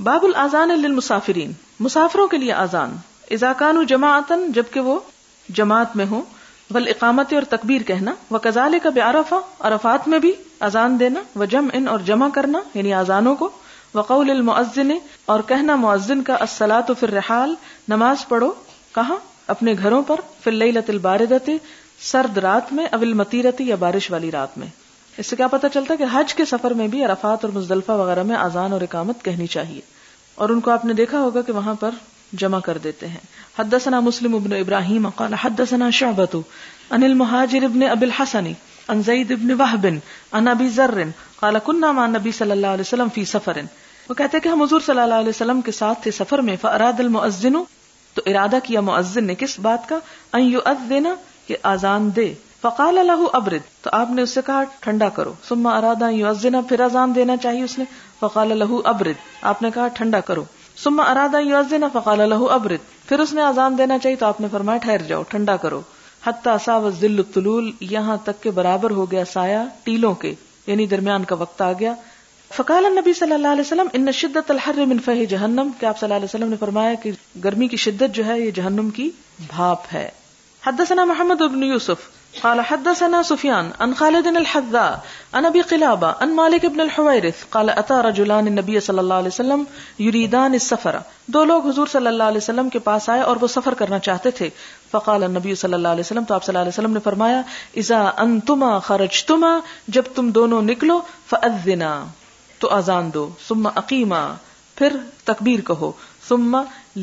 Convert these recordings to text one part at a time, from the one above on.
باب الاذان للمسافرین، مسافروں کے لیے اذان، اذا کانوا جماعتن، جبکہ وہ جماعت میں ہوں، والاقامت اور تکبیر کہنا، وکذالک بعرفہ، عرفات میں بھی اذان دینا، وجمع اور جمع کرنا یعنی اذانوں کو، وقول المؤذن اور کہنا مؤذن کا، الصلاۃ فی الرحال، نماز پڑھو کہاں؟ اپنے گھروں پر، فی اللیلۃ الباردۃ، سرد رات میں، او المطیرۃ یا بارش والی رات میں۔ اس سے کیا پتہ چلتا ہے کہ حج کے سفر میں بھی عرفات اور مزدلفہ وغیرہ میں اذان اور اقامت کہنی چاہیے، اور ان کو آپ نے دیکھا ہوگا کہ وہاں پر جمع کر دیتے ہیں۔ حدثنا مسلم بن ابراہیم قال حدثنا شعبۃ عن المہاجر بن ابی الحسن عن زید بن وہب عن ابی ذر قال كنا مع النبي صلی اللہ علیہ وسلم فی سفر، وہ کہتے ہیں کہ ہم حضور صلی اللہ علیہ وسلم کے ساتھ تھے سفر میں، فاراد المؤذن، تو ارادہ کیا مؤذن نے کس بات کا؟ ان یؤذن، کہ اذان دے، فقال له ابرد، تو آپ نے اس سے کہا ٹھنڈا کرو، ثم اراد ان یؤذن، پھر اذان دینا چاہیے اس نے، فقال له ابرد، آپ نے کہا ٹھنڈا کرو، ثم اراد ان یؤذن فقال له ابرد، پھر اس نے اذان دینا چاہیے تو آپ نے فرمایا ٹھہر جاؤ، ٹھنڈا کرو، حتی ساو الظل الطلول، یہاں تک کہ برابر ہو گیا سایہ ٹیلوں کے، یعنی درمیان کا وقت آ گیا۔ فقال النبی صلی اللہ علیہ وسلم ان شدت الحر من فیح جہنم، کہ آپ صلی اللہ علیہ وسلم نے فرمایا کہ گرمی کی شدت جو ہے یہ جہنم کی بھاپ ہے۔ حدثنا محمد بن یوسف قال حدثنا سفیان عن خالد الحذاء عن ابی قلابہ عن مالک بن الحویرث قال اتى رجلان النبی صلی اللہ علیہ وسلم یریدان السفر، دو لوگ حضور صلی اللہ علیہ وسلم کے پاس آئے اور وہ سفر کرنا چاہتے تھے۔ فقال النبی صلی اللہ علیہ وسلم، تو آپ صلی اللہ علیہ وسلم نے فرمایا اذا انتما خرجتما، جب تم دونوں نکلو، فاذنا، تو اذان دو، ثم اقیما، پھر تکبیر کہو، ثم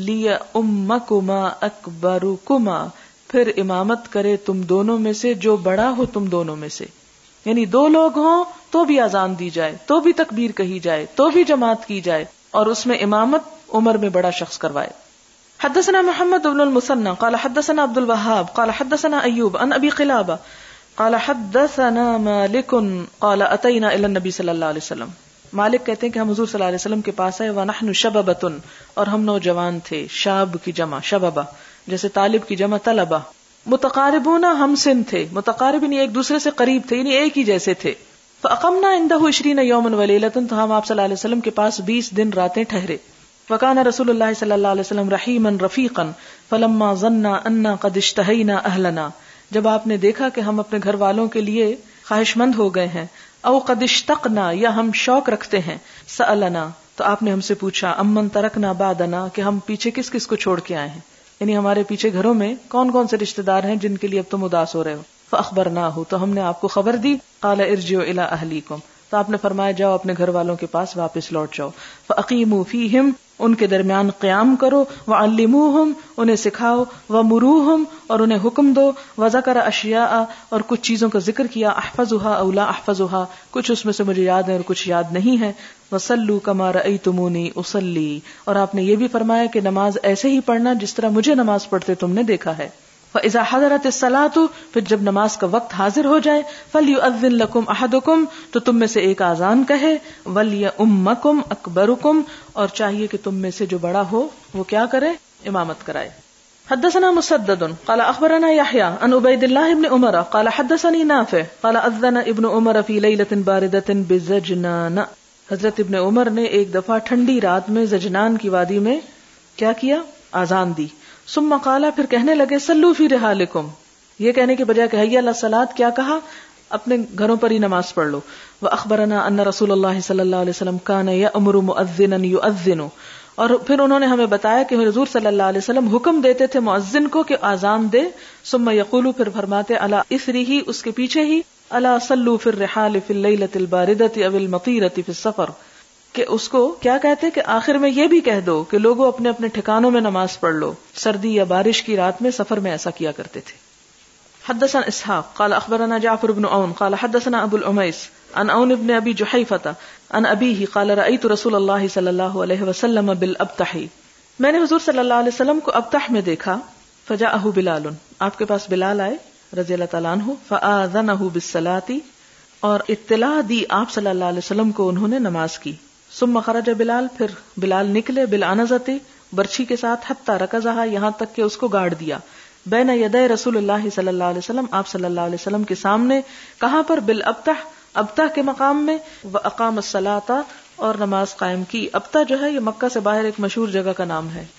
لیؤمکما اکبرکما، پھر امامت کرے تم دونوں میں سے جو بڑا ہو تم دونوں میں سے، یعنی دو لوگ ہوں تو بھی اذان دی جائے، تو بھی تکبیر کہی جائے، تو بھی جماعت کی جائے، اور اس میں امامت عمر میں بڑا شخص کروائے۔ حدثنا محمد بن المثنى قال حدثنا عبد الوهاب قال حدثنا ایوب عن ابی قلابہ قال حدثنا مالک قال اتینا الی النبی صلی اللہ علیہ وسلم، مالک کہتے ہیں کہ ہم حضور صلی اللہ علیہ وسلم کے پاس آئے، وَنَحْنُ شَبَبَةٌ، اور ہم نوجوان تھے، شاب کی جمع شببہ، جیسے طالب کی جمع طلبہ، متقاربون، ہم سن تھے، متقارب یعنی ایک دوسرے سے قریب تھے، یعنی ایک ہی جیسے تھے۔ فَأَقَمْنَا عِنْدَهُ 20 يَوْمًا وَلَيْلَةً، تو ہم آپ صلی اللہ علیہ وسلم کے پاس 20 دن راتیں ٹھہرے۔ وَكَانَ رسول اللہ صلی اللہ علیہ وسلم رحیما رفیقا فلما ظنّا أَنَّا قَدْ اشْتَهَيْنَا أَهْلَنَا، جب آپ نے دیکھا کہ ہم اپنے گھر والوں کے لیے خواہش مند ہو گئے ہیں، او قد اشتقنا، یا ہم شوق رکھتے ہیں، سألنا، تو آپ نے ہم سے پوچھا، امن ترکنا بعدنا، کہ ہم پیچھے کس کس کو چھوڑ کے آئے ہیں، یعنی ہمارے پیچھے گھروں میں کون کون سے رشتہ دار ہیں جن کے لیے اب تم اداس ہو رہے ہو۔ فاخبرناہ، تو ہم نے آپ کو خبر دی، قال ارجعوا الی اہلیکم، تو آپ نے فرمایا جاؤ اپنے گھر والوں کے پاس واپس لوٹ جاؤ، فاقیموا فیہم، ان کے درمیان قیام کرو، وعلموہم، انہیں سکھاؤ، ومروہم، اور انہیں حکم دو، وذکر اشیاء، اور کچھ چیزوں کا ذکر کیا، احفظھا او لا احفظھا، کچھ اس میں سے مجھے یاد ہے اور کچھ یاد نہیں ہے، وصلوا کما رأیتمونی اصلی، اور آپ نے یہ بھی فرمایا کہ نماز ایسے ہی پڑھنا جس طرح مجھے نماز پڑھتے تم نے دیکھا ہے۔ فإذا حضرت الصلاۃ، پھر جب نماز کا وقت حاضر ہو جائے، فلیؤذن لکم احدکم، تو تم میں سے ایک اذان کہے، ولیؤمکم اکبرکم، اور چاہیے کہ تم میں سے جو بڑا ہو وہ کیا کرے؟ امامت کرائے۔ حدثنا مسدد قال اخبرنا يحيى عن عبيد الله بن عمر قال حدثني نافع قال اذن ابن عمر في ليلة باردة بزجنان، حضرت ابن عمر نے ایک دفعہ ٹھنڈی رات میں زجنان کی وادی میں کیا کیا؟ اذان دی۔ ثم قال، پھر کہنے لگے، صلوا فی رحالکم، یہ کہنے کے بجائے کہ حی علی الصلاۃ کیا کہا؟ اپنے گھروں پر ہی نماز پڑھ لو۔ واخبرنا ان رسول اللہ صلی اللہ علیہ وسلم کان یأمر مؤذنا یؤذن، اور پھر انہوں نے ہمیں بتایا کہ حضور صلی اللہ علیہ وسلم حکم دیتے تھے مؤذن کو کہ اذان دے، ثم یقول، پھر فرماتے، الا اثرہ، اس کے پیچھے ہی، الا صلوا فی الرحال فی اللیلۃ الباردۃ او المطیرۃ فی السفر، کہ اس کو کیا کہتے کہ آخر میں یہ بھی کہہ دو کہ لوگوں اپنے اپنے ٹھکانوں میں نماز پڑھ لو، سردی یا بارش کی رات میں، سفر میں ایسا کیا کرتے تھے۔ حدثنا اسحاق قال اخبرنا جعفر بن عون قال حدثنا ابو العمیس عن عون بن ابی جحیفہ عن ابیہ قال رأیت رسول اللہ صلی اللہ علیہ وسلم بالابطح، میں نے حضور صلی اللہ علیہ وسلم کو ابطح میں دیکھا، فجاءہ بلال، آپ کے پاس بلال آئے رضی اللہ تعالیٰ عنہ، فآذنہ بالصلاۃ، اور اطلاع دی آپ صلی اللہ علیہ وسلم کو انہوں نے نماز کی۔ ثم خرج بلال، پھر بلال نکلے، بالعنزۃ، برچھی کے ساتھ، حتی رکزہا، یہاں تک کہ اس کو گاڑ دیا، بین یدی رسول اللہ صلی اللہ علیہ وسلم، آپ صلی اللہ علیہ وسلم کے سامنے، کہاں پر؟ بالابطح، ابطح کے مقام میں، واقام الصلاۃ، اور نماز قائم کی. ابتا جو ہے یہ مکہ سے باہر ایک مشہور جگہ کا نام ہے.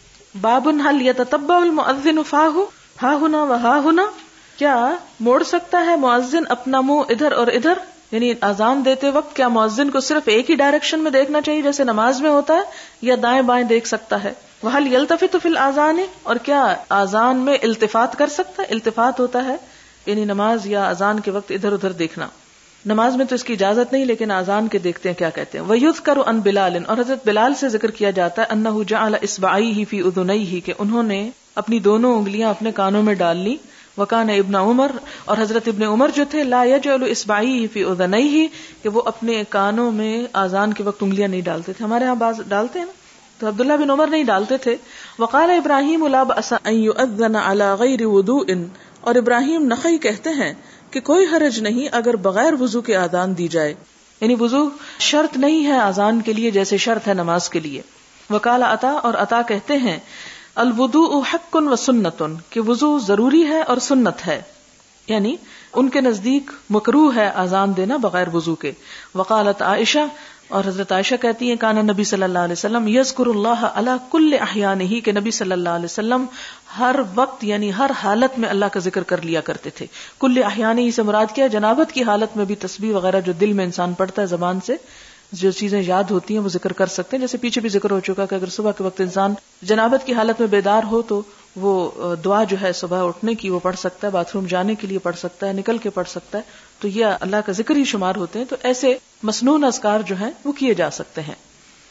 بابن هل يتتبع المؤذن فاه ها هنا وها هنا، کیا موڑ سکتا ہے مؤذن اپنا منہ ادھر اور ادھر؟ یعنی اذان دیتے وقت کیا مؤذن کو صرف ایک ہی ڈائریکشن میں دیکھنا چاہیے جیسے نماز میں ہوتا ہے، یا دائیں بائیں دیکھ سکتا ہے؟ وهل يلتفت في الاذان، اور کیا اذان میں التفات کر سکتا ہے؟ التفات ہوتا ہے یعنی نماز یا اذان کے وقت ادھر ادھر دیکھنا. نماز میں تو اس کی اجازت نہیں، لیکن اذان کے دیکھتے ہیں کیا کہتے ہیں. وَيُذْكَرُ عَنْ بِلَالٍ، اور حضرت بلال سے ذکر کیا جاتا ہے أَنَّهُ جَعَلَ إِصْبَعَيْهِ فِي أُذُنَيْهِ، کہ انہوں نے اپنی دونوں انگلیاں اپنے کانوں میں ڈال لی. وَكَانَ ابن عمر، اور حضرت ابن عمر جو تھے لَا يَجْعَلُ إِصْبَعَيْهِ فِي أُذُنَيْهِ، کہ وہ اپنے کانوں میں اذان کے وقت انگلیاں نہیں ڈالتے تھے. ہمارے ہاں بعض ڈالتے ہیں نا، تو عبداللہ بن عمر نہیں ڈالتے تھے. وقال ابراہیم لا بأس ان يؤذن على غیر وضوء، اور ابراہیم نخعی کہتے ہیں کہ کوئی حرج نہیں اگر بغیر وضو کے اذان دی جائے، یعنی وضو شرط نہیں ہے اذان کے لیے جیسے شرط ہے نماز کے لیے. وقال عطا، اور عطا کہتے ہیں الوضوء حق و سنت، کہ وضو ضروری ہے اور سنت ہے، یعنی ان کے نزدیک مکروہ ہے اذان دینا بغیر وضو کے. وقالت عائشہ، اور حضرت عائشہ کہتی ہیں کان نبی صلی اللہ علیہ وسلم یذکر اللہ علی کل احیانہ، کہ نبی صلی اللہ علیہ وسلم ہر وقت یعنی ہر حالت میں اللہ کا ذکر کر لیا کرتے تھے. کل احیانہ سے مراد کیا ہے؟ جنابت کی حالت میں بھی تسبیح وغیرہ جو دل میں انسان پڑھتا ہے زبان سے، جو چیزیں یاد ہوتی ہیں وہ ذکر کر سکتے ہیں. جیسے پیچھے بھی ذکر ہو چکا کہ اگر صبح کے وقت انسان جنابت کی حالت میں بیدار ہو تو وہ دعا جو ہے صبح اٹھنے کی وہ پڑھ سکتا ہے، باتھ روم جانے کے لیے پڑھ سکتا ہے، نکل کے پڑھ سکتا ہے، تو یہ اللہ کا ذکر ہی شمار ہوتے ہیں. تو ایسے مسنون اذکار جو ہیں وہ کیے جا سکتے ہیں.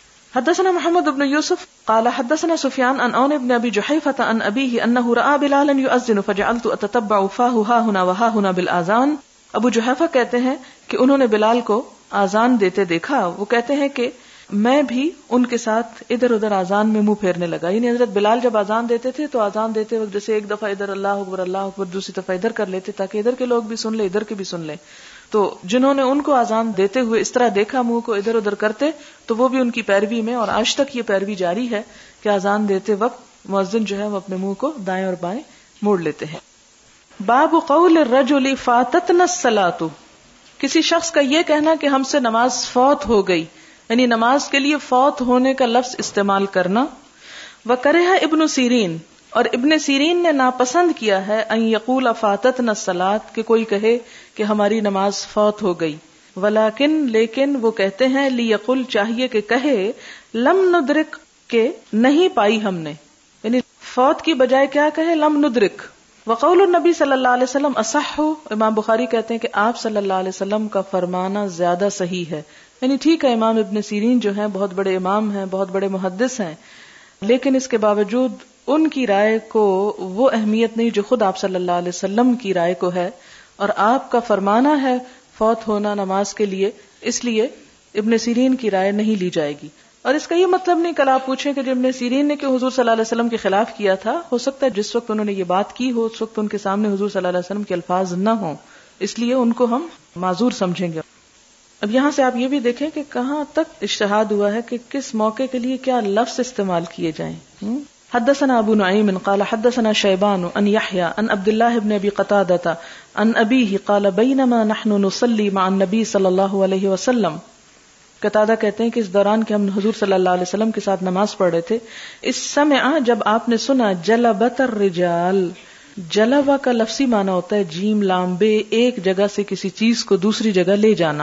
حدثنا محمد بن یوسف قال حدثنا سفیان عن عون بن ابی جحیفۃ عن ابیہ انہ رأى بلالا یؤذن فجعلت اتتبع فاه ها هنا وها هنا بالاذان. ابو جحیفہ کہتے ہیں کہ انہوں نے بلال کو اذان دیتے دیکھا. وہ کہتے ہیں کہ میں بھی ان کے ساتھ ادھر ادھر اذان میں منہ پھیرنے لگا. یعنی حضرت بلال جب اذان دیتے تھے تو اذان دیتے وقت جیسے ایک دفعہ ادھر اللہ اکبر دوسری دفعہ ادھر کر لیتے تاکہ ادھر کے لوگ بھی سن لیں ادھر کے بھی سن لیں. تو جنہوں نے ان کو اذان دیتے ہوئے اس طرح دیکھا منہ کو ادھر ادھر کرتے تو وہ بھی ان کی پیروی میں، اور آج تک یہ پیروی جاری ہے کہ اذان دیتے وقت مؤذن جو ہے وہ اپنے منہ کو دائیں اور بائیں موڑ لیتے ہیں. باب قول الرجل فاتتنا الصلاۃ، کسی شخص کا یہ کہنا کہ ہم سے نماز فوت ہو گئی، یعنی نماز کے لیے فوت ہونے کا لفظ استعمال کرنا. وکرہ ابن سیرین، اور ابن سیرین نے ناپسند کیا ہے ان یقول فاتتنا الصلاۃ، کہ کوئی کہے کہ ہماری نماز فوت ہو گئی. ولیکن، لیکن وہ کہتے ہیں لیقل، چاہیے کہ کہے لم ندرک، کہ نہیں پائی ہم نے، یعنی فوت کی بجائے کیا کہے لم ندرک. وقول النبی صلی اللہ علیہ وسلم اصح، امام بخاری کہتے ہیں کہ آپ صلی اللہ علیہ وسلم کا فرمانا زیادہ صحیح ہے. یعنی ٹھیک ہے امام ابن سیرین جو ہیں بہت بڑے امام ہیں، بہت بڑے محدث ہیں، لیکن اس کے باوجود ان کی رائے کو وہ اہمیت نہیں جو خود آپ صلی اللہ علیہ وسلم کی رائے کو ہے، اور آپ کا فرمانا ہے فوت ہونا نماز کے لیے، اس لیے ابن سیرین کی رائے نہیں لی جائے گی. اور اس کا یہ مطلب نہیں کل آپ پوچھیں کہ جو ابن سیرین نے کہ حضور صلی اللہ علیہ وسلم کے خلاف کیا تھا، ہو سکتا ہے جس وقت انہوں نے یہ بات کی ہو اس وقت ان کے سامنے حضور صلی اللہ علیہ وسلم کے الفاظ نہ ہوں، اس لیے ان کو ہم معذور سمجھیں گے. اب یہاں سے آپ یہ بھی دیکھیں کہ کہاں تک اجتہاد ہوا ہے کہ کس موقع کے لیے کیا لفظ استعمال کیے جائیں. حدثنا ابو نعیم قال حدثنا شیبان عن یحیی عن عبد الله بن ابی قتادہ عن ابیہ قال بینما نحن نصلی مع النبی صلی اللہ علیہ وسلم. قتادہ کہتے ہیں کہ اس دوران کہ ہم حضور صلی اللہ علیہ وسلم کے ساتھ نماز پڑھ رہے تھے، اس سمع، جب آپ نے سنا، جلبت الرجال، جلبہ کا لفظی معنی ہوتا ہے جیم لام بے، ایک جگہ سے کسی چیز کو دوسری جگہ لے جانا.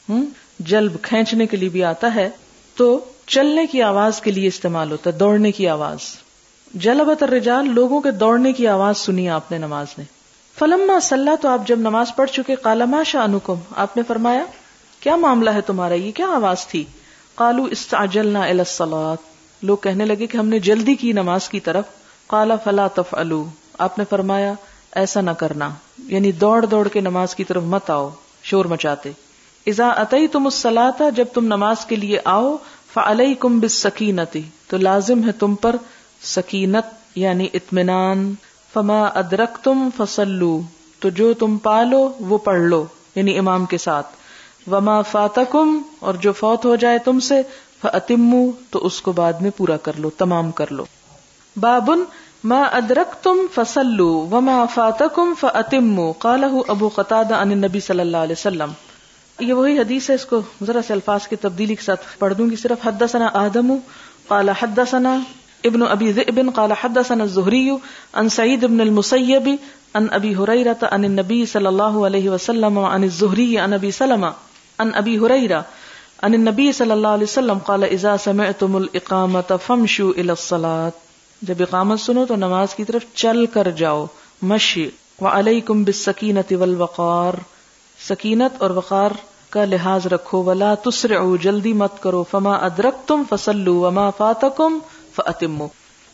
جلب کھینچنے کے لیے بھی آتا ہے، تو چلنے کی آواز کے لیے استعمال ہوتا ہے، دوڑنے کی آواز. جلبت الرجال، لوگوں کے دوڑنے کی آواز سنی آپ نے نماز میں. فلما صلی، تو آپ جب نماز پڑھ چکے، قال ما شأنکم، آپ نے فرمایا کیا معاملہ ہے تمہارا، یہ کیا آواز تھی؟ قالوا استعجلنا الى الصلاۃ، لوگ کہنے لگے کہ ہم نے جلدی کی نماز کی طرف. قال فلا تفعلوا، آپ نے فرمایا ایسا نہ کرنا، یعنی دوڑ دوڑ کے نماز کی طرف مت آؤ شور مچاتے. اذا اتیتم الصلاۃ، جب تم نماز کے لیے آؤ، فعلیکم بالسکینۃ، تو لازم ہے تم پر سکینت یعنی اطمینان. فما ادرکتم فصلوا، تو جو تم پالو وہ پڑھ لو یعنی امام کے ساتھ. وما فاتکم، اور جو فوت ہو جائے تم سے، فاتموا، تو اس کو بعد میں پورا کر لو، تمام کر لو. بابن ما ادرکتم فصلوا وما فاتکم فاتموا، قالہ ابو قتادہ عن النبی صلی اللہ علیہ وسلم. یہ وہی حدیث ہے، اس کو ذرا سے الفاظ کی تبدیلی کے ساتھ پڑھ دوں گی صرف. حدثنا آدم قال حدثنا ابن ابی ذئب قال حدثنا الزہری عن سعید بن المسیب عن ابی ہریرہ عن النبی صلی اللہ علیہ وسلم عن الزہری عن ابی سلمہ عن ابی ہریرہ عن النبی صلی اللہ علیہ وسلم قال اذا سمعتم الاقامۃ فامشوا الی الصلاۃ، جب اقامت سنو تو نماز کی طرف چل کر جاؤ، مشی. وعلیکم بالسکینۃ والوقار، سکینت اور وقار کا لحاظ رکھو. ولا تسرعوا، جلدی مت کرو. فما ادرکتم فصلوا وما فاتکم فاتموا.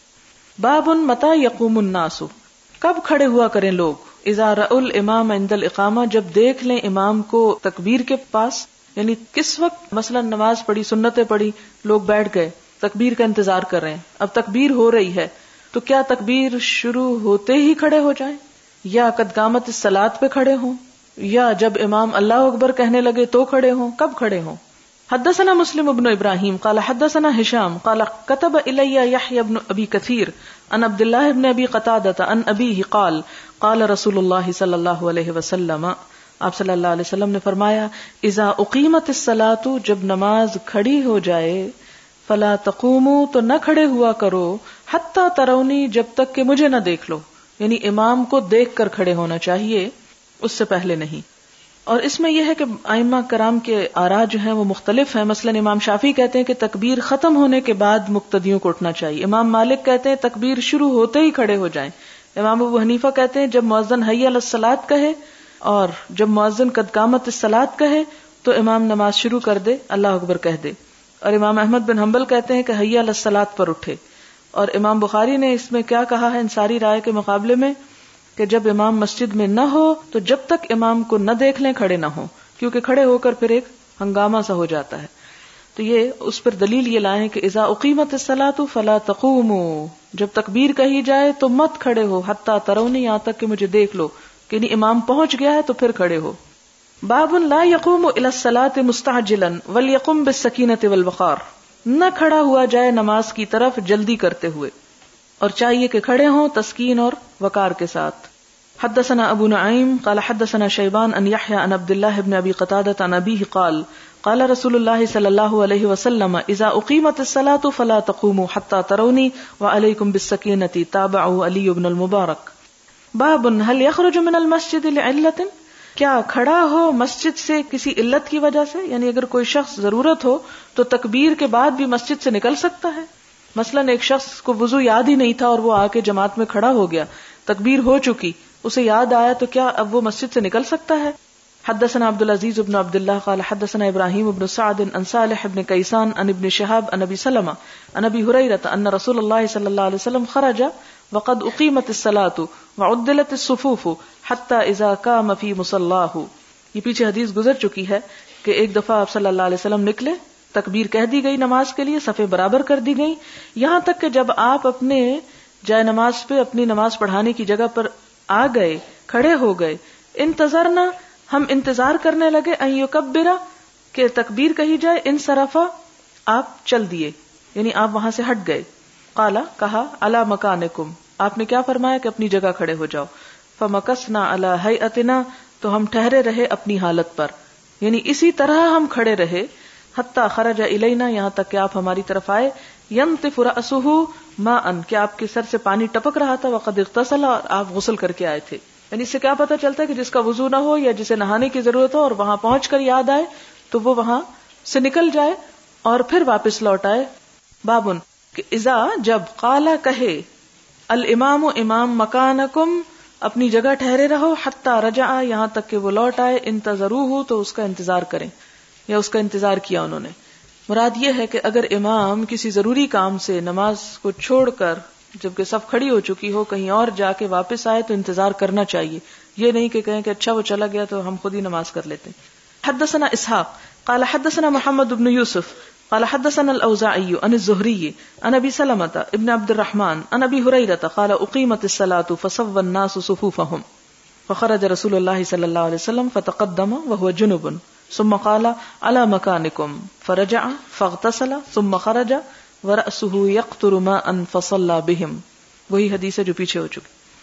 باب متى یقوم الناس، کب کھڑے ہوا کریں لوگ. اذا رأوا الامام عند الاقامہ، جب دیکھ لیں امام کو تکبیر کے پاس، یعنی کس وقت مثلا نماز پڑھی، سنتیں پڑھی، لوگ بیٹھ گئے، تکبیر کا انتظار کر رہے ہیں، اب تکبیر ہو رہی ہے تو کیا تکبیر شروع ہوتے ہی کھڑے ہو جائیں، یا قد قامت الصلاۃ پہ کھڑے ہوں، یا جب امام اللہ اکبر کہنے لگے تو کھڑے ہوں، کب کھڑے ہوں. حدثنا مسلم ابن ابراہیم قال حدثنا ہشام قال كتب الی یحیی ابن ابی کثیر عن عبد اللہ ابن ابی قتادہ عن ابیہ قال قال رسول اللہ صلی اللہ علیہ وسلم، آپ صلی اللہ علیہ وسلم نے فرمایا، اذا اقیمت الصلاۃ، جب نماز کھڑی ہو جائے، فلا تقوموا، تو نہ کھڑے ہوا کرو، حتی ترونی، جب تک کہ مجھے نہ دیکھ لو، یعنی امام کو دیکھ کر کھڑے ہونا چاہیے، اس سے پہلے نہیں. اور اس میں یہ ہے کہ ائمہ کرام کے آراء جو ہیں وہ مختلف ہیں. مثلا امام شافعی کہتے ہیں کہ تکبیر ختم ہونے کے بعد مقتدیوں کو اٹھنا چاہیے. امام مالک کہتے ہیں تکبیر شروع ہوتے ہی کھڑے ہو جائیں. امام ابو حنیفہ کہتے ہیں جب مؤذن حی علی الصلاۃ کہے اور جب مؤذن قد قامت الصلاۃ کہے تو امام نماز شروع کر دے، اللہ اکبر کہہ دے. اور امام احمد بن حنبل کہتے ہیں کہ حی علی الصلاۃ پر اٹھے. اور امام بخاری نے اس میں کیا کہا ہے ان ساری رائے کے مقابلے میں، کہ جب امام مسجد میں نہ ہو تو جب تک امام کو نہ دیکھ لیں کھڑے نہ ہوں، کیونکہ کھڑے ہو کر پھر ایک ہنگامہ سا ہو جاتا ہے. تو یہ اس پر دلیل یہ لائے کہ اذا اقیمت الصلاۃ فلا تقوموا، جب تکبیر کہی جائے تو مت کھڑے ہو، حتی ترونی، یہاں تک کہ مجھے دیکھ لو، یعنی امام پہنچ گیا ہے تو پھر کھڑے ہو. باب لا یقوم الی الصلاۃ مستعجلا ولیقم بالسکینۃ والوقار، نہ کھڑا ہوا جائے نماز کی طرف جلدی کرتے ہوئے، اور چاہیے کہ کھڑے ہوں تسکین اور وقار کے ساتھ. حدثنا ابو نعیم قال حدثنا شیبان ان یحیی عن عبد اللہ بن ابی قتادہ عن ابیہ قال قال رسول اللہ صلی اللہ علیہ وسلم اذا اقیمت الصلاۃ فلا تقوموا حتى ترونی وعلیکم بالسکینۃ. تابعه علی بن المبارک. باب هل یخرج من المسجد لعلۃ، کیا کھڑا ہو مسجد سے کسی علت کی وجہ سے، یعنی اگر کوئی شخص ضرورت ہو تو تکبیر کے بعد بھی مسجد سے نکل سکتا ہے. مثلا ایک شخص کو وضو یاد ہی نہیں تھا اور وہ آ کے جماعت میں کھڑا ہو گیا، تکبیر ہو چکی، اسے یاد آیا، تو کیا اب وہ مسجد سے نکل سکتا ہے. حدثنا عبد العزیز بن عبد اللہ قال حدثنا ابراہیم بن سعد عن صالح بن کیسان عن ابن شہاب عن ابی سلمہ عن ابی ہریرہ ان رسول اللہ صلی اللہ علیہ وسلم خرج وقد اقیمت الصلاۃ وعدلت الصفوف حتى اذا قام في مصلاہ. یہ پیچھے حدیث گزر چکی ہے کہ ایک دفعہ آپ صلی اللہ علیہ وسلم نکلے، تکبیر کہہ دی گئی نماز کے لیے، صفیں برابر کر دی گئی، یہاں تک کہ جب آپ اپنے جائے نماز پہ اپنی نماز پڑھانے کی جگہ پر آ گئے، کھڑے ہو گئے. انتظرنا، ہم انتظار کرنے لگے، ان یکبرا، کہ تکبیر کہی جائے، انصرفا، آپ چل دیے، یعنی آپ وہاں سے ہٹ گئے. قالا، کہا، علی مکانکم، آپ نے کیا فرمایا کہ اپنی جگہ کھڑے ہو جاؤ. فمکثنا علی ہیئتنا، تو ہم ٹھہرے رہے اپنی حالت پر، یعنی اسی طرح ہم کھڑے رہے. حتی خرج الینا، یہاں تک کہ آپ ہماری طرف آئے. ینطف رأسہ ماء، کہ آپ کے سر سے پانی ٹپک رہا تھا. وقد اغتسل، اور آپ غسل کر کے آئے تھے. یعنی اس سے کیا پتہ چلتا ہے کہ جس کا وضو نہ ہو یا جسے نہانے کی ضرورت ہو اور وہاں پہنچ کر یاد آئے تو وہ وہاں سے نکل جائے اور پھر واپس لوٹ آئے. بابن، کہ اذا، جب، قالا، کہے، الامام، امام، مکانکم، اپنی جگہ ٹھہرے رہو، حتی رجع، یہاں تک کہ وہ لوٹ آئے، انتظروہ، تو اس کا انتظار کریں یا اس کا انتظار کیا انہوں نے. مراد یہ ہے کہ اگر امام کسی ضروری کام سے نماز کو چھوڑ کر جبکہ صف کھڑی ہو چکی ہو کہیں اور جا کے واپس آئے تو انتظار کرنا چاہیے، یہ نہیں کہ کہیں کہ اچھا وہ چلا گیا تو ہم خود ہی نماز کر لیتے. حدثنا اسحاق قال حدثنا محمد بن یوسف قال حدثنا الاوزاعی عن الزہری عن ابی سلمۃ ابن عبد الرحمن عن ابی ہریرہ قال اقیمت الصلاۃ فصوى الناس صفوفهم فخرج رسول اللہ صلی اللہ علیہ وسلم فتقدم وهو جنب ثم قال على مكانكم فرجع فاغتسل ثم خرج ورأسه يقطر ماء فصلى بهم. وہی حدیث ہے جو پیچھے ہو چکی.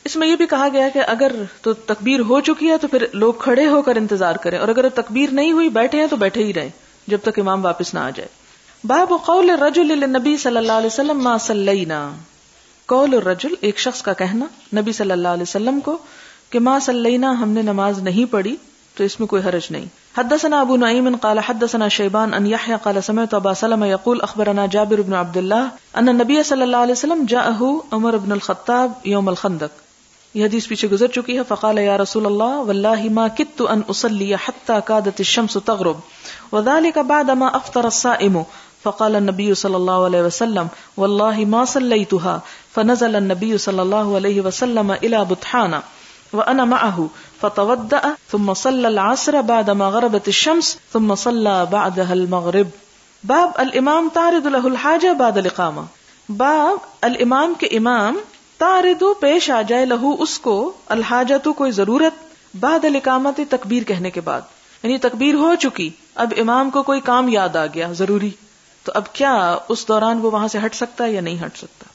اس میں یہ بھی کہا گیا کہ اگر تو تکبیر ہو چکی ہے تو پھر لوگ کھڑے ہو کر انتظار کریں، اور اگر تکبیر نہیں ہوئی بیٹھے ہیں تو بیٹھے ہی رہیں جب تک امام واپس نہ آ جائے. باب قول الرجل للنبی صلی اللہ علیہ وسلم ما صلینا. قول الرجل ایک شخص کا کہنا نبی صلی اللہ علیہ وسلم کو کہ ما صلینا ہم نے نماز نہیں پڑھی، تو اس میں کوئی حرج نہیں. حدثنا ابو نعیم قال حدثنا شیبان ان یحیی قال سمعت ابا سلمہ یقول اخبرنا جابر بن عبد اللہ ان النبی صلی اللہ علیہ وسلم جاءه عمر بن الخطاب یوم الخندق. یہ حدیث پیچھے گزر چکی ہے. فقال یا رسول اللہ واللہ ما کدت ان اصلی حتى كادت الشمس تغرب وذلك بعدما افطر الصائم. فقال النبي صلى الله عليه وسلم والله ما صليتها. فنزل النبي صلى الله عليه وسلم الى بطحان وانا معه فتودأ ثم صلى العصر بعدما غربت الشمس ثم صلى بعدها المغرب. باب الامام تعرض له الحاجة بعد الاقامة. باب الامام کے امام تعرض پیش آ جائے لہو اس کو الحاجت کوئی ضرورت بعد الاقامت تکبیر کہنے کے بعد، یعنی تکبیر ہو چکی اب امام کو کوئی کام یاد آ گیا ضروری، تو اب کیا اس دوران وہ وہاں سے ہٹ سکتا ہے یا نہیں ہٹ سکتا.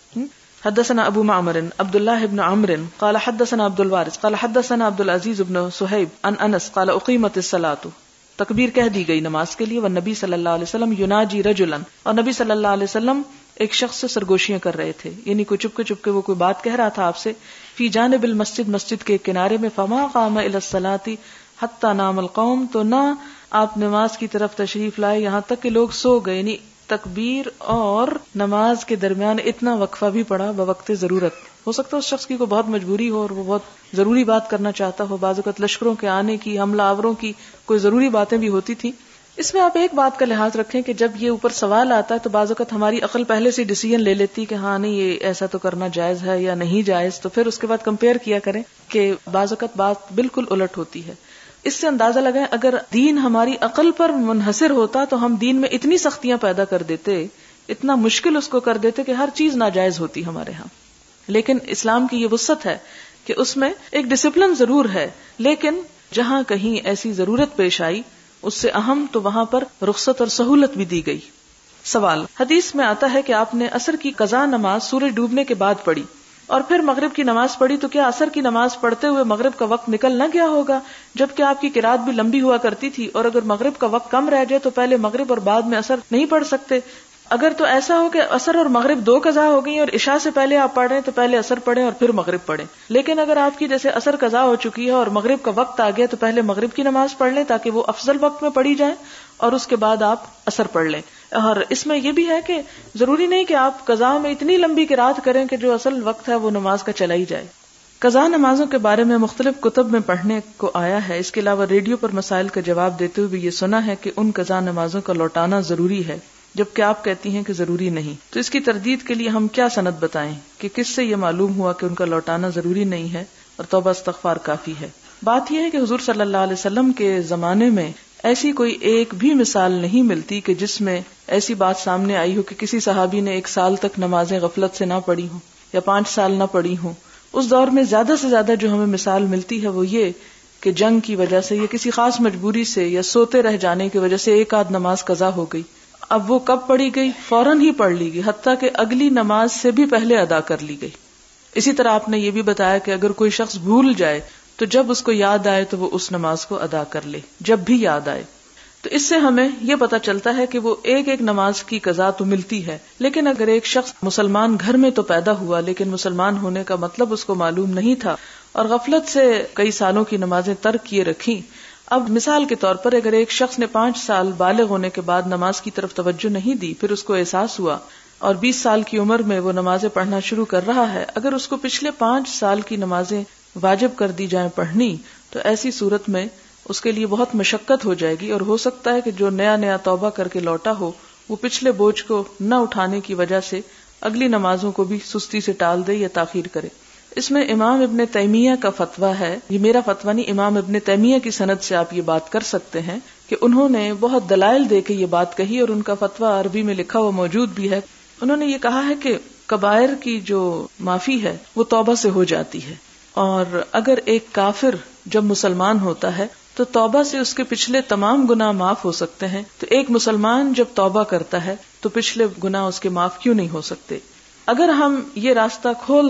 حدثنا ابو معمر عبد الله بن عمرو قال حدثنا عبد الوارث قال حدثنا عبد العزيز بن صہیب عن انس قال اقیمت الصلاۃ. تکبیر کہہ دی گئی نماز کے لیے. والنبی صلی اللہ علیہ وسلم یناجی رجلا، اور نبی صلی اللہ علیہ وسلم ایک شخص سے سرگوشیاں کر رہے تھے، یعنی کوئی چپ کے وہ کوئی بات کہہ رہا تھا آپ سے. فی جانب المسجد، مسجد کے کنارے میں. فما قام الی الصلاۃ حتی نام القوم، تو نہ آپ نماز کی طرف تشریف لائے یہاں تک کہ لوگ سو گئے. یعنی تکبیر اور نماز کے درمیان اتنا وقفہ بھی پڑا بوقت ضرورت. ہو سکتا ہے اس شخص کی کوئی بہت مجبوری ہو اور وہ بہت ضروری بات کرنا چاہتا ہو. بعض اوقات لشکروں کے آنے کی، حملہ آوروں کی کوئی ضروری باتیں بھی ہوتی تھی. اس میں آپ ایک بات کا لحاظ رکھیں کہ جب یہ اوپر سوال آتا ہے تو بعض اوقات ہماری عقل پہلے سے ڈیسیژن لے لیتی کہ ہاں نہیں یہ ایسا تو کرنا جائز ہے یا نہیں جائز، تو پھر اس کے بعد کمپیئر کیا کریں کہ بعض اوقات بات بالکل الٹ ہوتی ہے. اس سے اندازہ لگائیں اگر دین ہماری عقل پر منحصر ہوتا تو ہم دین میں اتنی سختیاں پیدا کر دیتے، اتنا مشکل اس کو کر دیتے کہ ہر چیز ناجائز ہوتی ہمارے ہاں. لیکن اسلام کی یہ وسعت ہے کہ اس میں ایک ڈسپلن ضرور ہے، لیکن جہاں کہیں ایسی ضرورت پیش آئی اس سے اہم تو وہاں پر رخصت اور سہولت بھی دی گئی. سوال، حدیث میں آتا ہے کہ آپ نے عصر کی قضا نماز سورج ڈوبنے کے بعد پڑھی اور پھر مغرب کی نماز پڑھی، تو کیا عصر کی نماز پڑھتے ہوئے مغرب کا وقت نکل نہ گیا ہوگا؟ جبکہ آپ کی قرات بھی لمبی ہوا کرتی تھی، اور اگر مغرب کا وقت کم رہ جائے تو پہلے مغرب اور بعد میں عصر نہیں پڑھ سکتے. اگر تو ایسا ہو کہ عصر اور مغرب دو قضا ہو گئی اور عشاء سے پہلے آپ پڑھ رہے ہیں تو پہلے عصر پڑھیں اور پھر مغرب پڑھیں. لیکن اگر آپ کی جیسے عصر قضا ہو چکی ہے اور مغرب کا وقت آ گیا تو پہلے مغرب کی نماز پڑھ لیں تاکہ وہ افضل وقت میں پڑھی جائے، اور اس کے بعد آپ عصر پڑھ لیں. اور اس میں یہ بھی ہے کہ ضروری نہیں کہ آپ قضا میں اتنی لمبی قرات کریں کہ جو اصل وقت ہے وہ نماز کا چلا ہی جائے. قضا نمازوں کے بارے میں مختلف کتب میں پڑھنے کو آیا ہے. اس کے علاوہ ریڈیو پر مسائل کا جواب دیتے ہوئے بھی یہ سنا ہے کہ ان قضا نمازوں کا لوٹانا ضروری ہے، جبکہ آپ کہتی ہیں کہ ضروری نہیں. تو اس کی تردید کے لیے ہم کیا سند بتائیں کہ کس سے یہ معلوم ہوا کہ ان کا لوٹانا ضروری نہیں ہے اور توبہ استغفار کافی ہے؟ بات یہ ہے کہ حضور صلی اللہ علیہ وسلم کے زمانے میں ایسی کوئی ایک بھی مثال نہیں ملتی کہ جس میں ایسی بات سامنے آئی ہو کہ کسی صحابی نے 1 سال تک نمازیں غفلت سے نہ پڑھی ہوں یا 5 سال نہ پڑھی ہوں. اس دور میں زیادہ سے زیادہ جو ہمیں مثال ملتی ہے وہ یہ کہ جنگ کی وجہ سے یا کسی خاص مجبوری سے یا سوتے رہ جانے کی وجہ سے 1 آدھ نماز قضا ہو گئی. اب وہ کب پڑھی گئی؟ فوراً ہی پڑھ لی گئی، حتیٰ کہ اگلی نماز سے بھی پہلے ادا کر لی گئی. اسی طرح آپ نے یہ بھی بتایا کہ اگر کوئی شخص بھول جائے تو جب اس کو یاد آئے تو وہ اس نماز کو ادا کر لے، جب بھی یاد آئے. تو اس سے ہمیں یہ پتا چلتا ہے کہ وہ ایک نماز کی قضا تو ملتی ہے، لیکن اگر ایک شخص مسلمان گھر میں تو پیدا ہوا لیکن مسلمان ہونے کا مطلب اس کو معلوم نہیں تھا اور غفلت سے کئی سالوں کی نمازیں ترک کیے رکھی. اب مثال کے طور پر اگر ایک شخص نے 5 سال بالغ ہونے کے بعد نماز کی طرف توجہ نہیں دی، پھر اس کو احساس ہوا اور 20 سال کی عمر میں وہ نمازیں پڑھنا شروع کر رہا ہے، اگر اس کو پچھلے 5 سال کی نمازیں واجب کر دی جائیں پڑھنی، تو ایسی صورت میں اس کے لیے بہت مشقت ہو جائے گی، اور ہو سکتا ہے کہ جو نیا توبہ کر کے لوٹا ہو وہ پچھلے بوجھ کو نہ اٹھانے کی وجہ سے اگلی نمازوں کو بھی سستی سے ٹال دے یا تاخیر کرے. اس میں امام ابن تیمیہ کا فتویٰ ہے، یہ میرا فتویٰ نہیں، امام ابن تیمیہ کی سند سے آپ یہ بات کر سکتے ہیں کہ انہوں نے بہت دلائل دے کے یہ بات کہی، اور ان کا فتویٰ عربی میں لکھا ہوا موجود بھی ہے. انہوں نے یہ کہا ہے کہ کبائر کی جو معافی ہے وہ توبہ سے ہو جاتی ہے، اور اگر ایک کافر جب مسلمان ہوتا ہے تو توبہ سے اس کے پچھلے تمام گناہ معاف ہو سکتے ہیں، تو ایک مسلمان جب توبہ کرتا ہے تو پچھلے گناہ اس کے معاف کیوں نہیں ہو سکتے؟ اگر ہم یہ راستہ کھول دیں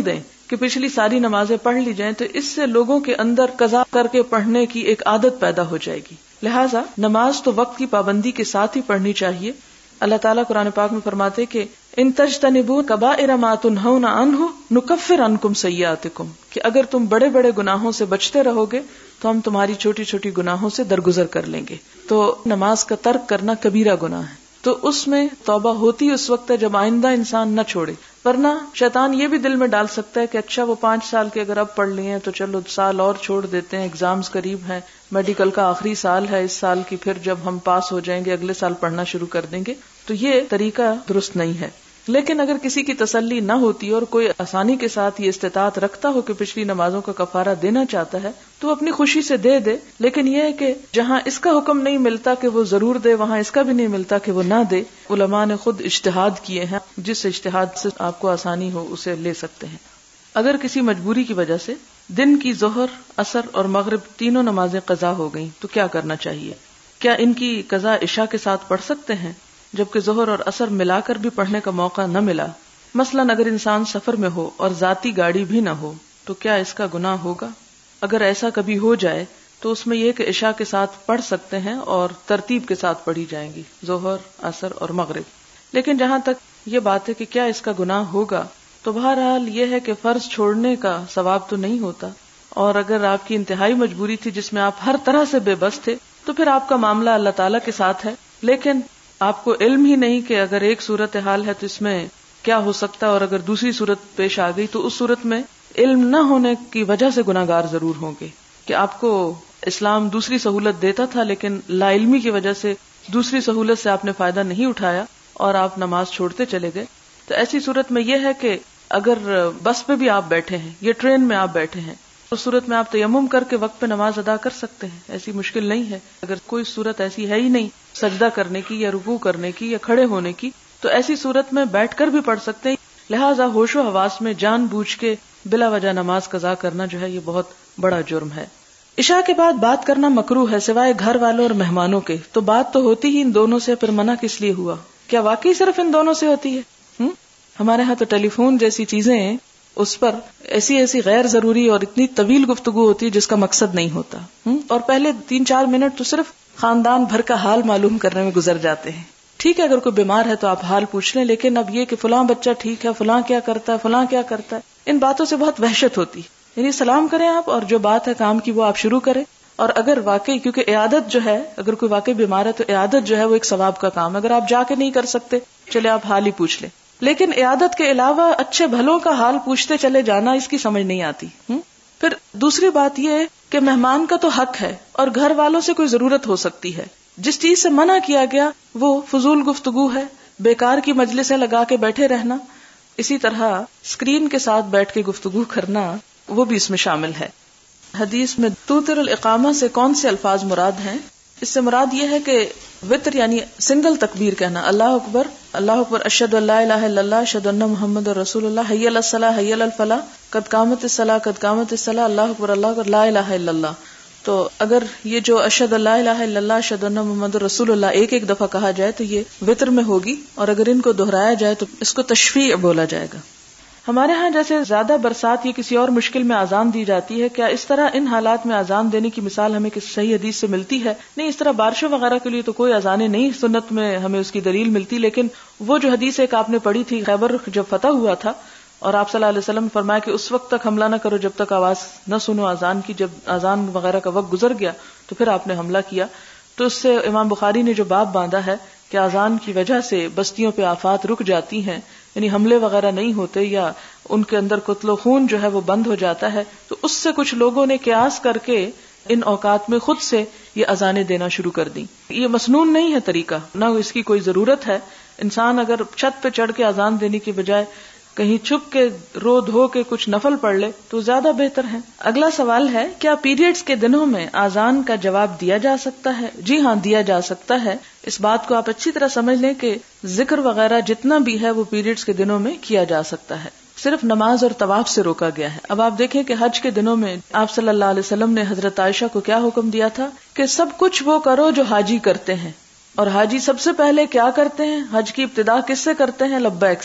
کہ پچھلی ساری نمازیں پڑھ لی جائیں تو اس سے لوگوں کے اندر قضا کر کے پڑھنے کی ایک عادت پیدا ہو جائے گی. لہٰذا نماز تو وقت کی پابندی کے ساتھ ہی پڑھنی چاہیے. اللہ تعالیٰ قرآن پاک میں فرماتے کہ ان تجتنبوا کبائر ما تنہون عنہ نکفر عنکم سیئاتکم، کہ اگر تم بڑے بڑے گناہوں سے بچتے رہو گے تو ہم تمہاری چھوٹی چھوٹی گناہوں سے درگزر کر لیں گے. تو نماز کا ترک کرنا کبیرہ گناہ ہے، تو اس میں توبہ ہوتی اس وقت ہے جب آئندہ انسان نہ چھوڑے. ورنہ شیطان یہ بھی دل میں ڈال سکتا ہے کہ اچھا وہ 5 سال کے اگر اب پڑھ لیے ہیں تو چلو سال اور چھوڑ دیتے ہیں، ایگزامز قریب ہیں، میڈیکل کا آخری سال ہے اس سال کی، پھر جب ہم پاس ہو جائیں گے اگلے سال پڑھنا شروع کر دیں گے. تو یہ طریقہ درست نہیں ہے. لیکن اگر کسی کی تسلی نہ ہوتی اور کوئی آسانی کے ساتھ یہ استطاعت رکھتا ہو کہ پچھلی نمازوں کا کفارہ دینا چاہتا ہے تو اپنی خوشی سے دے دے. لیکن یہ ہے کہ جہاں اس کا حکم نہیں ملتا کہ وہ ضرور دے، وہاں اس کا بھی نہیں ملتا کہ وہ نہ دے. علماء نے خود اجتہاد کیے ہیں، جس اجتہاد سے آپ کو آسانی ہو اسے لے سکتے ہیں. اگر کسی مجبوری کی وجہ سے دن کی ظہر، عصر اور مغرب تینوں نمازیں قضا ہو گئیں تو کیا کرنا چاہیے؟ کیا ان کی قضا عشاء کے ساتھ پڑھ سکتے ہیں جبکہ ظہر اور عصر ملا کر بھی پڑھنے کا موقع نہ ملا؟ مثلاً اگر انسان سفر میں ہو اور ذاتی گاڑی بھی نہ ہو تو کیا اس کا گناہ ہوگا؟ اگر ایسا کبھی ہو جائے تو اس میں یہ کہ عشاء کے ساتھ پڑھ سکتے ہیں اور ترتیب کے ساتھ پڑھی جائیں گی، ظہر، عصر اور مغرب. لیکن جہاں تک یہ بات ہے کہ کیا اس کا گناہ ہوگا، تو بہرحال یہ ہے کہ فرض چھوڑنے کا ثواب تو نہیں ہوتا. اور اگر آپ کی انتہائی مجبوری تھی جس میں آپ ہر طرح سے بے بس تھے تو پھر آپ کا معاملہ اللہ تعالیٰ کے ساتھ ہے. لیکن آپ کو علم ہی نہیں کہ اگر ایک صورتحال ہے تو اس میں کیا ہو سکتا ہے، اور اگر دوسری صورت پیش آ گئی تو اس صورت میں علم نہ ہونے کی وجہ سے گناہگار ضرور ہوں گے. کہ آپ کو اسلام دوسری سہولت دیتا تھا لیکن لا علمی کی وجہ سے دوسری سہولت سے آپ نے فائدہ نہیں اٹھایا اور آپ نماز چھوڑتے چلے گئے. تو ایسی صورت میں یہ ہے کہ اگر بس پہ بھی آپ بیٹھے ہیں یا ٹرین میں آپ بیٹھے ہیں اس صورت میں آپ تیمم کر کے وقت پہ نماز ادا کر سکتے ہیں، ایسی مشکل نہیں ہے. اگر کوئی صورت ایسی ہے ہی نہیں سجدہ کرنے کی یا رکوع کرنے کی یا کھڑے ہونے کی تو ایسی صورت میں بیٹھ کر بھی پڑھ سکتے ہیں. لہٰذا ہوش و حواس میں جان بوجھ کے بلا وجہ نماز قضا کرنا جو ہے یہ بہت بڑا جرم ہے. عشاء کے بعد بات کرنا مکروہ ہے سوائے گھر والوں اور مہمانوں کے. تو بات تو ہوتی ہی ان دونوں سے، پھر منع کس لیے ہوا؟ کیا واقعی صرف ان دونوں سے ہوتی ہے؟ ہمارے ہاں تو ٹیلی فون جیسی چیزیں ہیں، اس پر ایسی غیر ضروری اور اتنی طویل گفتگو ہوتی ہے جس کا مقصد نہیں ہوتا. اور پہلے 3-4 منٹ تو صرف خاندان بھر کا حال معلوم کرنے میں گزر جاتے ہیں. ٹھیک ہے اگر کوئی بیمار ہے تو آپ حال پوچھ لیں، لیکن اب یہ کہ فلاں بچہ ٹھیک ہے، فلاں کیا کرتا ہے، فلاں کیا کرتا ہے، ان باتوں سے بہت وحشت ہوتی. یعنی سلام کریں آپ اور جو بات ہے کام کی وہ آپ شروع کریں. اور اگر واقعی، کیونکہ عیادت جو ہے اگر کوئی واقعی بیمار ہے تو عیادت جو ہے وہ ایک ثواب کا کام ہے. اگر آپ جا کے نہیں کر سکتے چلے آپ حال ہی پوچھ لیں. لیکن عیادت کے علاوہ اچھے بھلوں کا حال پوچھتے چلے جانا اس کی سمجھ نہیں آتی. پھر دوسری بات یہ ہے کہ مہمان کا تو حق ہے اور گھر والوں سے کوئی ضرورت ہو سکتی ہے. جس چیز سے منع کیا گیا وہ فضول گفتگو ہے، بیکار کی مجلسیں لگا کے بیٹھے رہنا. اسی طرح اسکرین کے ساتھ بیٹھ کے گفتگو کرنا وہ بھی اس میں شامل ہے. حدیث میں توتر الاقامہ سے کون سے الفاظ مراد ہیں؟ اس سے مراد یہ ہے کہ وطر یعنی سنگل تکبیر کہنا، اللہ اکبر اللہ اکبر، اشہد ان لا الہ الا اللہ، اشہد ان محمد رسول اللہ، حی علی الصلاۃ حی علی الفلاح، قد قامت الصلاۃ قد قامت الصلاۃ، اللہ اکبر لا الہ الا اللہ. تو اگر یہ جو اشہد ان لا الہ الا اللہ اشہد ان محمد رسول اللہ ایک دفعہ کہا جائے تو یہ وطر میں ہوگی، اور اگر ان کو دہرایا جائے تو اس کو تشفیع بولا جائے گا. ہمارے ہاں جیسے زیادہ برسات یا کسی اور مشکل میں اذان دی جاتی ہے، کیا اس طرح ان حالات میں اذان دینے کی مثال ہمیں کسی صحیح حدیث سے ملتی ہے؟ نہیں، اس طرح بارشوں وغیرہ کے لیے تو کوئی اذانیں نہیں سنت میں ہمیں اس کی دلیل ملتی. لیکن وہ جو حدیث ایک آپ نے پڑھی تھی خیبر جب فتح ہوا تھا اور آپ صلی اللہ علیہ وسلم نے فرمایا کہ اس وقت تک حملہ نہ کرو جب تک آواز نہ سنو اذان کی، جب اذان وغیرہ کا وقت گزر گیا تو پھر آپ نے حملہ کیا. تو اس سے امام بخاری نے جو باب باندھا ہے کہ اذان کی وجہ سے بستیوں پہ آفات رک جاتی ہیں، یعنی حملے وغیرہ نہیں ہوتے یا ان کے اندر قتل و خون جو ہے وہ بند ہو جاتا ہے. تو اس سے کچھ لوگوں نے قیاس کر کے ان اوقات میں خود سے یہ اذانیں دینا شروع کر دی. یہ مسنون نہیں ہے طریقہ، نہ اس کی کوئی ضرورت ہے. انسان اگر چھت پہ چڑھ کے اذان دینے کی بجائے کہیں چھپ کے رو دھو کے کچھ نفل پڑھ لے تو زیادہ بہتر ہے. اگلا سوال ہے، کیا پیریڈز کے دنوں میں اذان کا جواب دیا جا سکتا ہے؟ جی ہاں، دیا جا سکتا ہے. اس بات کو آپ اچھی طرح سمجھ لیں کہ ذکر وغیرہ جتنا بھی ہے وہ پیریڈز کے دنوں میں کیا جا سکتا ہے، صرف نماز اور طواف سے روکا گیا ہے. اب آپ دیکھیں کہ حج کے دنوں میں آپ صلی اللہ علیہ وسلم نے حضرت عائشہ کو کیا حکم دیا تھا کہ سب کچھ وہ کرو جو حاجی کرتے ہیں. اور حاجی سب سے پہلے کیا کرتے ہیں؟ حج کی ابتدا کس سے کرتے ہیں؟ لبیک سے.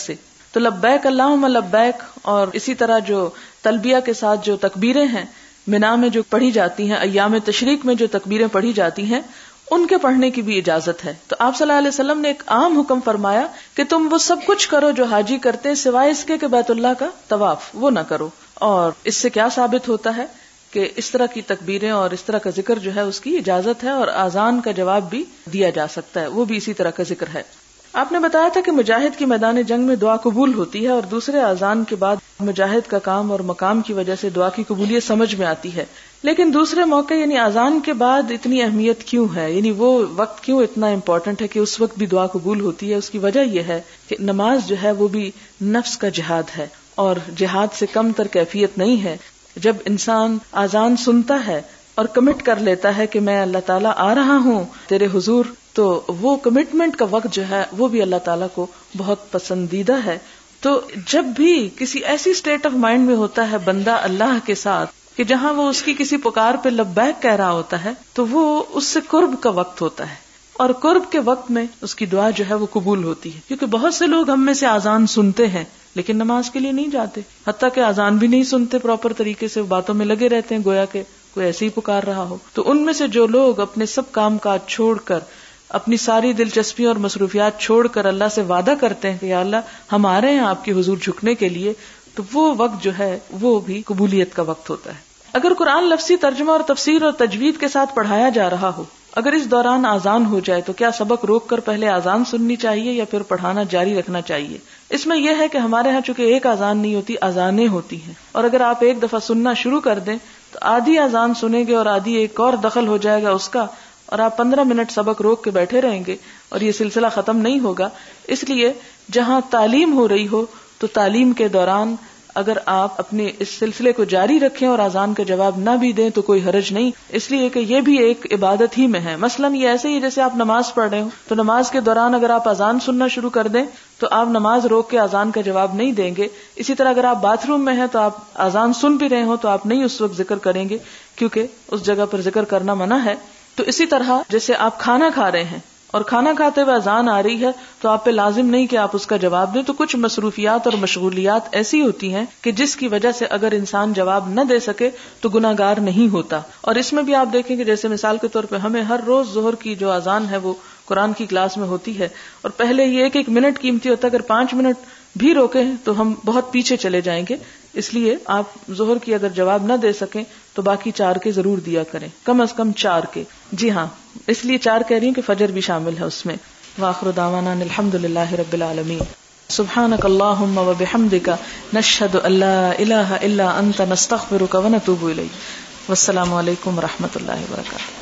تو لبیک اللہم لبیک اور اسی طرح جو تلبیہ کے ساتھ جو تکبیریں ہیں منا میں جو پڑھی جاتی ہیں، ایام تشریق میں جو تکبیریں پڑھی جاتی ہیں، ان کے پڑھنے کی بھی اجازت ہے. تو آپ صلی اللہ علیہ وسلم نے ایک عام حکم فرمایا کہ تم وہ سب کچھ کرو جو حاجی کرتے ہیں سوائے اس کے کہ بیت اللہ کا طواف وہ نہ کرو. اور اس سے کیا ثابت ہوتا ہے کہ اس طرح کی تکبیریں اور اس طرح کا ذکر جو ہے اس کی اجازت ہے، اور اذان کا جواب بھی دیا جا سکتا ہے، وہ بھی اسی طرح کا ذکر ہے. آپ نے بتایا تھا کہ مجاہد کی میدان جنگ میں دعا قبول ہوتی ہے، اور دوسرے اذان کے بعد مجاہد کا کام اور مقام کی وجہ سے دعا کی قبولیت سمجھ میں آتی ہے. لیکن دوسرے موقع یعنی اذان کے بعد اتنی اہمیت کیوں ہے، یعنی وہ وقت کیوں اتنا امپورٹنٹ ہے کہ اس وقت بھی دعا قبول ہوتی ہے؟ اس کی وجہ یہ ہے کہ نماز جو ہے وہ بھی نفس کا جہاد ہے، اور جہاد سے کم تر کیفیت نہیں ہے. جب انسان اذان سنتا ہے اور کمٹ کر لیتا ہے کہ میں اللہ تعالیٰ آ رہا ہوں تیرے حضور، تو وہ کمٹمنٹ کا وقت جو ہے وہ بھی اللہ تعالیٰ کو بہت پسندیدہ ہے. تو جب بھی کسی ایسی سٹیٹ آف مائنڈ میں ہوتا ہے بندہ اللہ کے ساتھ کہ جہاں وہ اس کی کسی پکار پہ لبیک کہہ رہا ہوتا ہے، تو وہ اس سے قرب کا وقت ہوتا ہے، اور قرب کے وقت میں اس کی دعا جو ہے وہ قبول ہوتی ہے. کیونکہ بہت سے لوگ ہم میں سے اذان سنتے ہیں لیکن نماز کے لیے نہیں جاتے، حتیٰ کہ اذان بھی نہیں سنتے پراپر طریقے سے، باتوں میں لگے رہتے ہیں گویا کہ کوئی ایسے ہی پکار رہا ہو. تو ان میں سے جو لوگ اپنے سب کام کاج چھوڑ کر، اپنی ساری دلچسپیاں اور مصروفیات چھوڑ کر اللہ سے وعدہ کرتے ہیں کہ یا اللہ ہم آ رہے ہیں آپ کی حضور جھکنے کے لیے، تو وہ وقت جو ہے وہ بھی قبولیت کا وقت ہوتا ہے. اگر قرآن لفظی ترجمہ اور تفسیر اور تجوید کے ساتھ پڑھایا جا رہا ہو، اگر اس دوران اذان ہو جائے تو کیا سبق روک کر پہلے اذان سننی چاہیے یا پھر پڑھانا جاری رکھنا چاہیے؟ اس میں یہ ہے کہ ہمارے ہاں چونکہ ایک اذان نہیں ہوتی، اذانیں ہوتی ہیں، اور اگر آپ ایک دفعہ سننا شروع کر دیں تو آدھی اذان سنیں گے اور آدھی ایک اور دخل ہو جائے گا اس کا، اور آپ 15 منٹ سبق روک کے بیٹھے رہیں گے اور یہ سلسلہ ختم نہیں ہوگا. اس لیے جہاں تعلیم ہو رہی ہو تو تعلیم کے دوران اگر آپ اپنے اس سلسلے کو جاری رکھیں اور اذان کا جواب نہ بھی دیں تو کوئی حرج نہیں، اس لیے کہ یہ بھی ایک عبادت ہی میں ہے. مثلاً یہ ایسے ہی جیسے آپ نماز پڑھ رہے ہو تو نماز کے دوران اگر آپ اذان سننا شروع کر دیں تو آپ نماز روک کے اذان کا جواب نہیں دیں گے. اسی طرح اگر آپ باتھ روم میں ہیں تو آپ اذان سن بھی رہے ہو تو آپ نہیں اس وقت ذکر کریں گے، کیونکہ اس جگہ پر ذکر کرنا منع ہے. تو اسی طرح جیسے آپ کھانا کھا رہے ہیں اور کھانا کھاتے ہوئے اذان آ رہی ہے تو آپ پہ لازم نہیں کہ آپ اس کا جواب دیں. تو کچھ مصروفیات اور مشغولیات ایسی ہوتی ہیں کہ جس کی وجہ سے اگر انسان جواب نہ دے سکے تو گناہ گار نہیں ہوتا. اور اس میں بھی آپ دیکھیں کہ جیسے مثال کے طور پہ ہمیں ہر روز ظہر کی جو اذان ہے وہ قرآن کی کلاس میں ہوتی ہے، اور پہلے یہ ایک منٹ قیمتی ہوتا ہے، اگر 5 منٹ بھی روکیں تو ہم بہت پیچھے چلے جائیں گے. اس لیے آپ ظہر کی اگر جواب نہ دے سکیں تو باقی 4 کے ضرور دیا کریں، کم از کم 4 کے. جی ہاں، اس لیے 4 کہہ رہی ہوں کہ فجر بھی شامل ہے اس میں. وآخر دعوانا الحمدللہ رب العالمین. سبحانک اللہم و بحمدک نشہد ان لا الہ الا انت نستغفرک و نتوب الیک. والسلام علیکم و رحمۃ اللہ وبرکاتہ.